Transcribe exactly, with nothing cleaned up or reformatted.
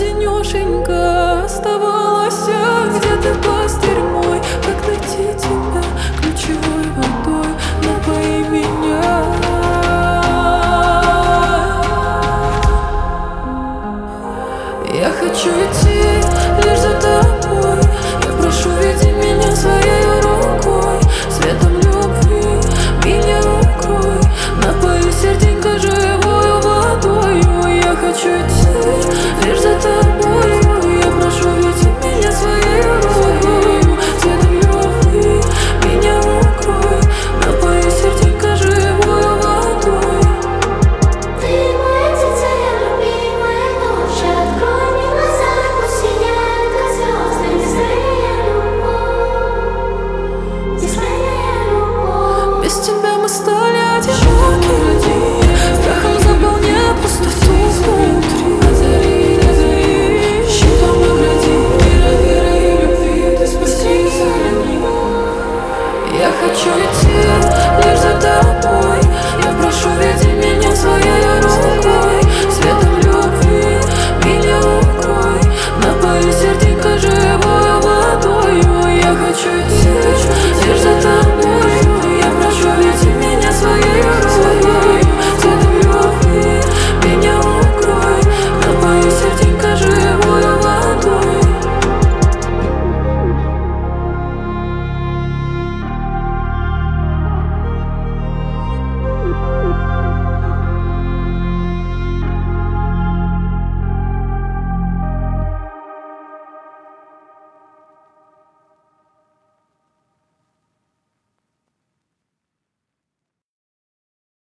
одинешенька оставалась. Где ты, пастырь мой, как найти тебя? Ключевой водой напои меня. Я хочу идти лишь за тобой. Я прошу, веди меня своей рукой. Светом любви меня укрой. Напои серденько живою водой. Я хочу идти